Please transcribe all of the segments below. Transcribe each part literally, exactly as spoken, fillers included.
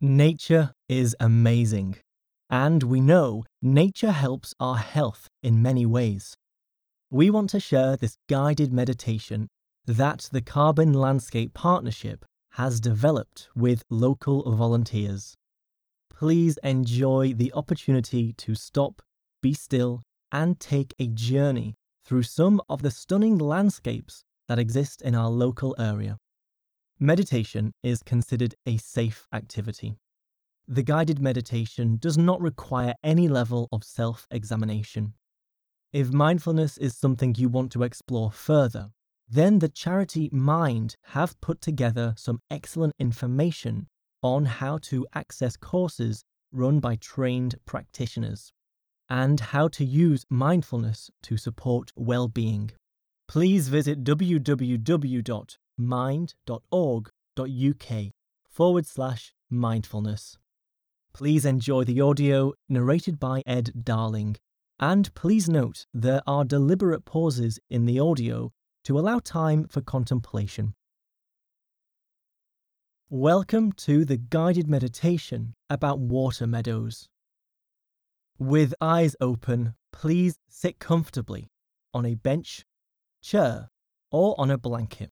Nature is amazing, and we know nature helps our health in many ways. We want to share this guided meditation that the Carbon Landscape Partnership has developed with local volunteers. Please enjoy the opportunity to stop, be still, and take a journey through some of the stunning landscapes that exist in our local area. Meditation is considered a safe activity. The guided meditation does not require any level of self-examination. If mindfulness is something you want to explore further, then the charity Mind have put together some excellent information on how to access courses run by trained practitioners and how to use mindfulness to support well-being. Please visit www.mind.org.uk forward slash mindfulness. Please enjoy the audio narrated by Ed Darling, and please note there are deliberate pauses in the audio to allow time for contemplation. Welcome to the guided meditation about water meadows. With eyes open, please sit comfortably on a bench, chair, or on a blanket.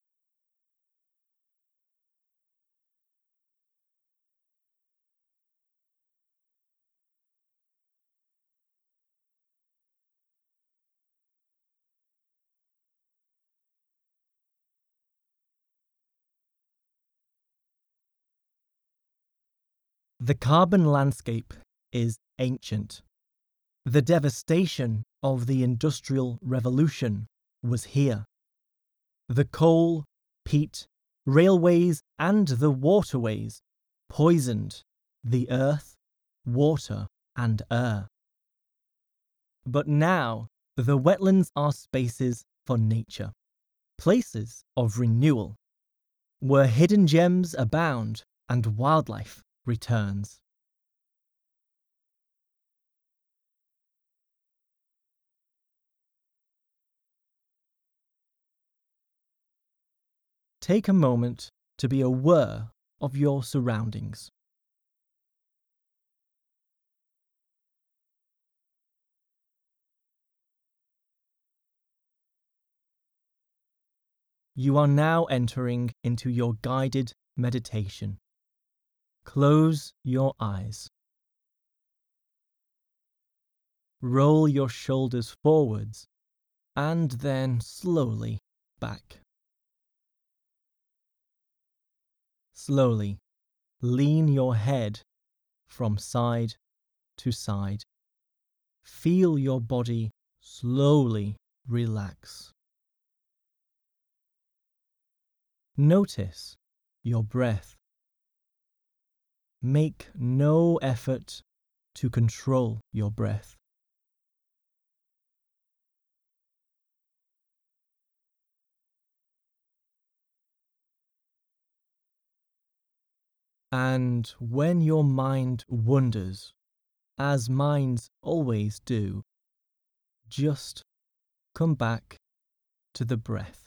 The carbon landscape is ancient. The devastation of the Industrial Revolution was here. The coal, peat, railways, and the waterways poisoned the earth, water, and air. But now, the wetlands are spaces for nature, places of renewal, where hidden gems abound and wildlife returns. Take a moment to be aware of your surroundings. You are now entering into your guided meditation. Close your eyes. Roll your shoulders forwards and then slowly back. Slowly lean your head from side to side. Feel your body slowly relax. Notice your breath. Make no effort to control your breath. And when your mind wanders, as minds always do, just come back to the breath.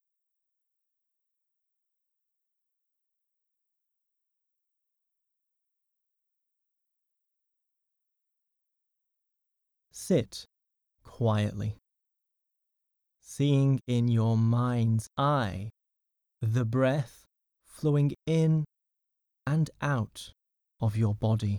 Sit quietly, seeing in your mind's eye the breath flowing in and out of your body.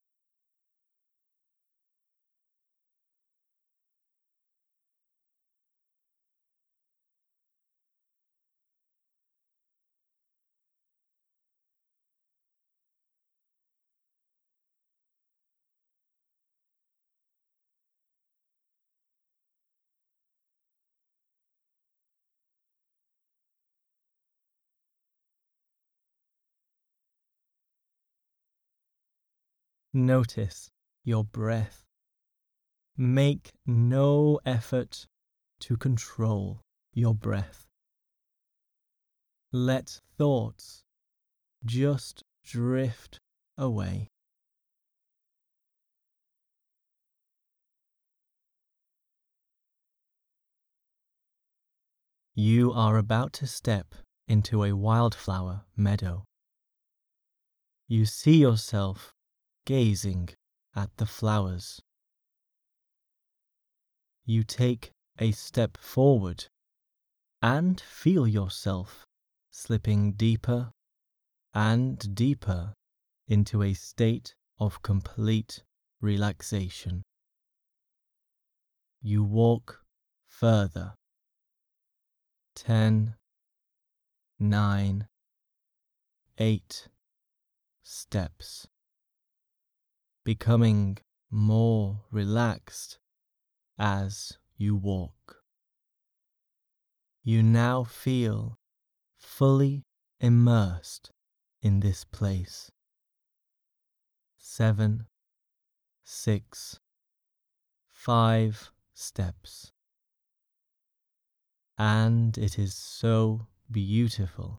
Notice your breath. Make no effort to control your breath. Let thoughts just drift away. You are about to step into a wildflower meadow. you see yourself gazing at the flowers. You take a step forward and feel yourself slipping deeper and deeper into a state of complete relaxation. You walk further. Ten, nine, eight steps, becoming more relaxed as you walk. You now feel fully immersed in this place. Seven, six, five steps. And it is so beautiful.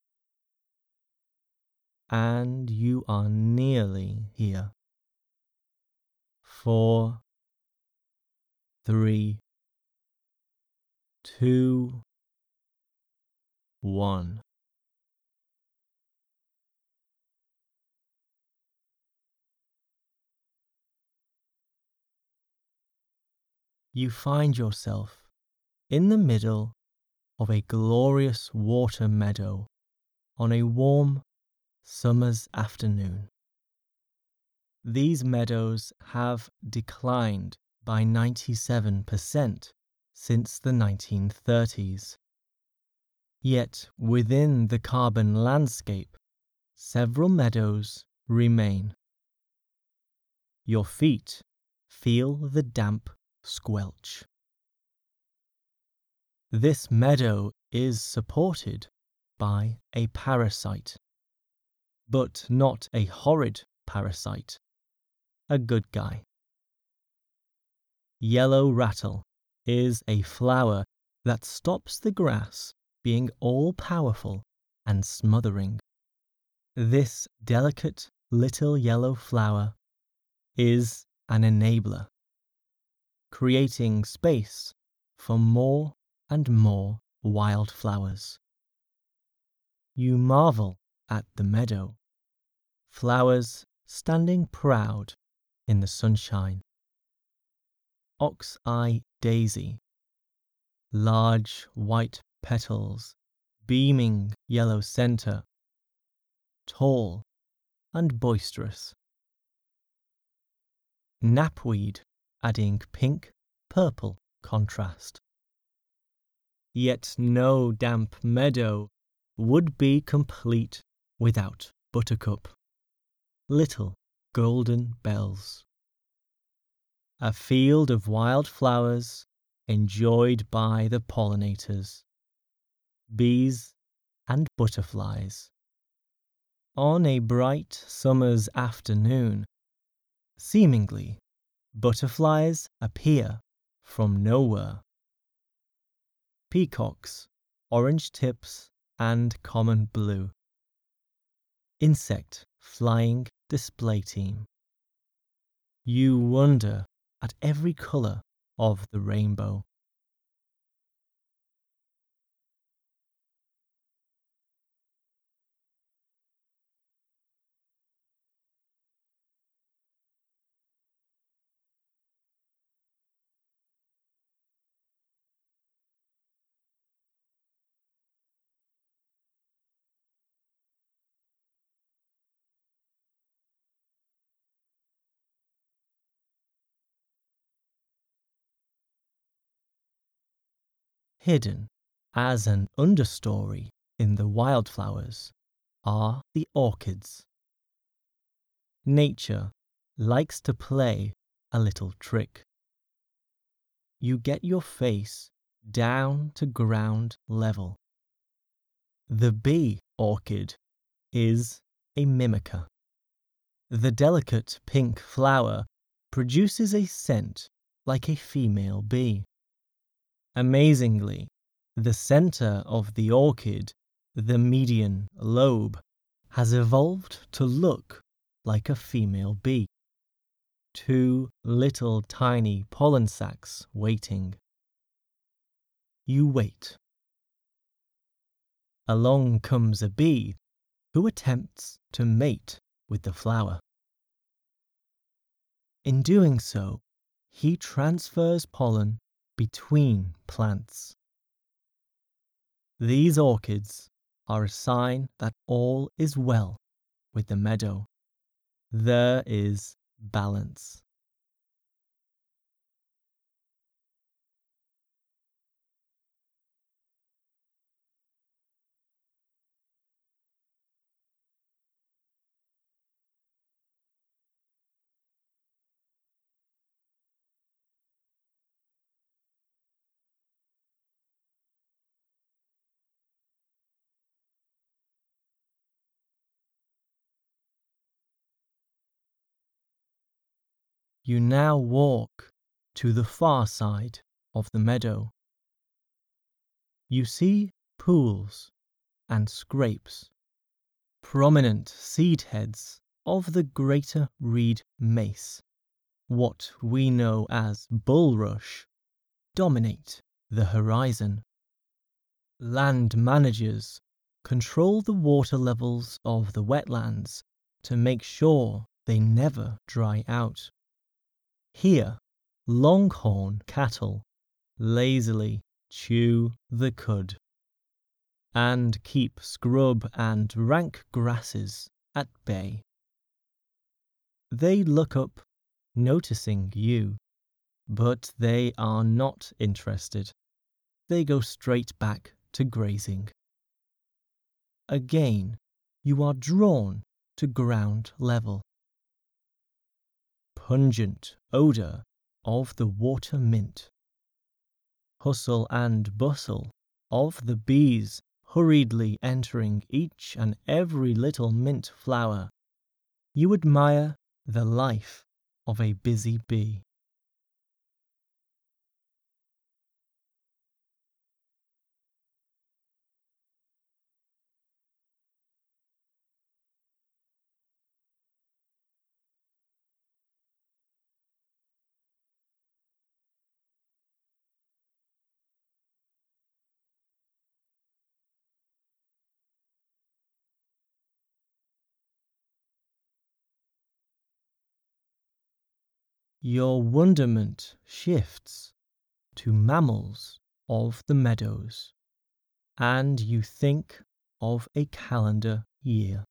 And you are nearly here. Four, three, two, one. You find yourself in the middle of a glorious water meadow on a warm summer's afternoon. These meadows have declined by ninety-seven percent since the nineteen thirties. Yet within the carbon landscape, several meadows remain. Your feet feel the damp squelch. This meadow is supported by a parasite, but not a horrid parasite, a good guy. Yellow rattle is a flower that stops the grass being all-powerful and smothering. This delicate little yellow flower is an enabler, creating space for more and more wildflowers. You marvel at the meadow, flowers standing proud in the sunshine. Ox-eye daisy, large white petals, beaming yellow center, tall and boisterous. Knapweed adding pink-purple contrast. Yet no damp meadow would be complete without buttercup, little golden bells. A field of wildflowers enjoyed by the pollinators, bees and butterflies. On a bright summer's afternoon, seemingly, butterflies appear from nowhere. Peacocks, orange tips and common blue. Insect flying display team. You wonder at every colour of the rainbow. Hidden as an understory in the wildflowers are the orchids. Nature likes to play a little trick. You get your face down to ground level. The bee orchid is a mimicker. The delicate pink flower produces a scent like a female bee. Amazingly, the center of the orchid, the median lobe, has evolved to look like a female bee. Two little tiny pollen sacs waiting. You wait. Along comes a bee who attempts to mate with the flower. In doing so, he transfers pollen between plants. These orchids are a sign that all is well with the meadow. There is balance. You now walk to the far side of the meadow. You see pools and scrapes, prominent seed heads of the greater reed mace, what we know as bulrush, dominate the horizon. Land managers control the water levels of the wetlands to make sure they never dry out. Here, longhorn cattle lazily chew the cud and keep scrub and rank grasses at bay. They look up, noticing you, but they are not interested. They go straight back to grazing. Again, you are drawn to ground level. Pungent odour of the water mint. Hustle and bustle of the bees hurriedly entering each and every little mint flower. You admire the life of a busy bee. Your wonderment shifts to mammals of the meadows, and you think of a calendar year.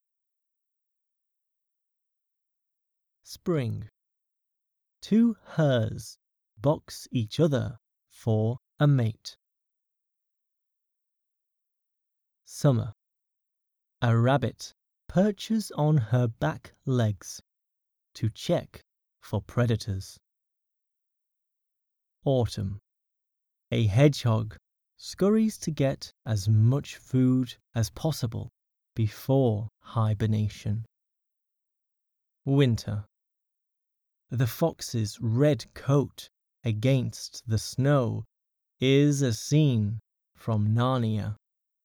Spring. Two hares box each other for a mate. Summer. A rabbit perches on her back legs to check for predators. Autumn. A hedgehog scurries to get as much food as possible before hibernation. Winter. The fox's red coat against the snow is a scene from Narnia.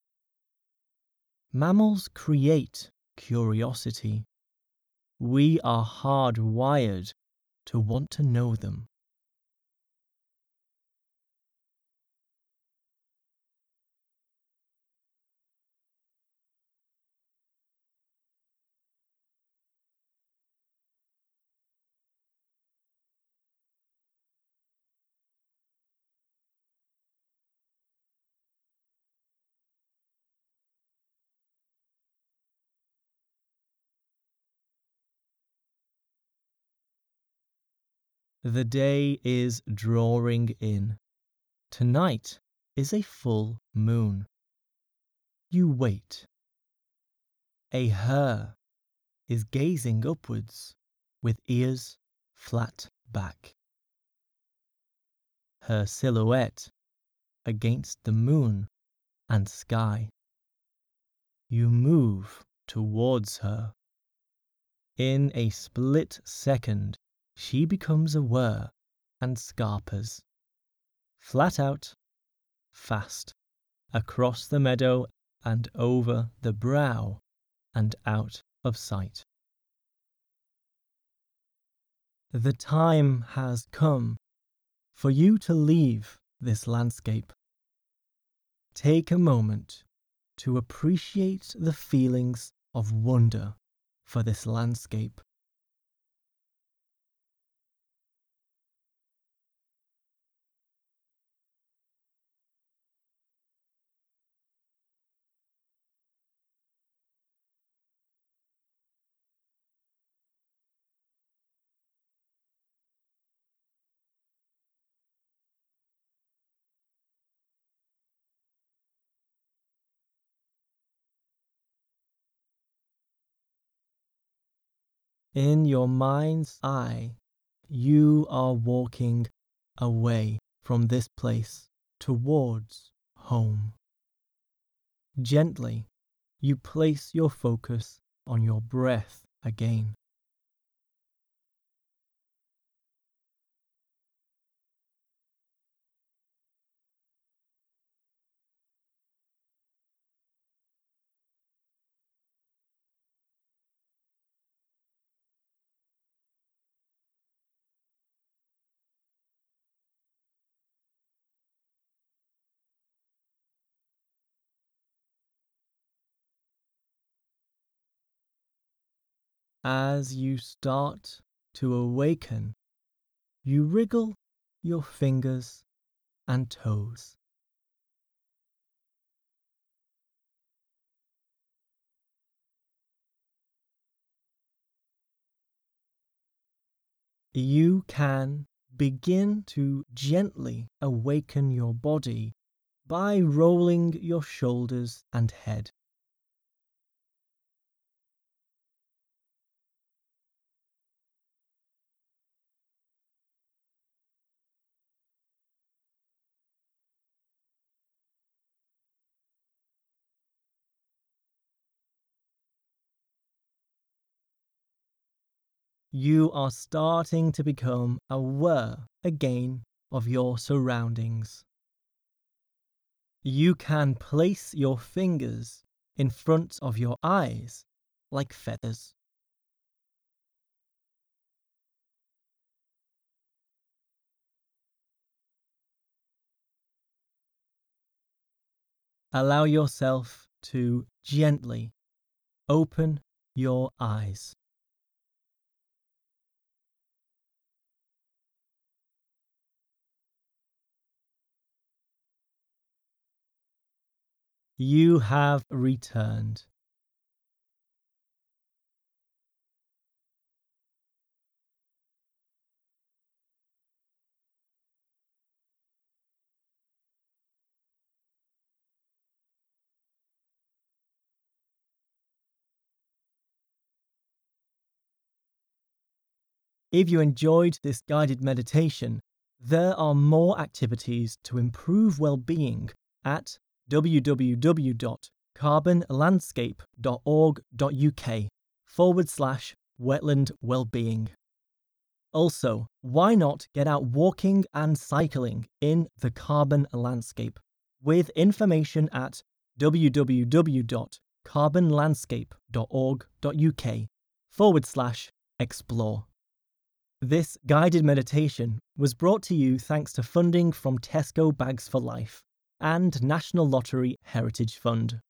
Mammals create curiosity. We are hardwired to want to know them. The day is drawing in. Tonight is a full moon. You wait. A hare is gazing upwards with ears flat back. Her silhouette against the moon and sky. You move towards her. In a split second, she becomes aware and scarpers. Flat out, fast, across the meadow and over the brow and out of sight. The time has come for you to leave this landscape. Take a moment to appreciate the feelings of wonder for this landscape. In your mind's eye, you are walking away from this place towards home. Gently, you place your focus on your breath again. As you start to awaken, you wriggle your fingers and toes. You can begin to gently awaken your body by rolling your shoulders and head. You are starting to become aware again of your surroundings. You can place your fingers in front of your eyes like feathers. Allow yourself to gently open your eyes. You have returned. If you enjoyed this guided meditation, there are more activities to improve well-being at www.carbonlandscape.org.uk forward slash wetland wellbeing. Also, why not get out walking and cycling in the carbon landscape with information at www.carbonlandscape.org.uk forward slash explore. This guided meditation was brought to you thanks to funding from Tesco Bags for Life and National Lottery Heritage Fund.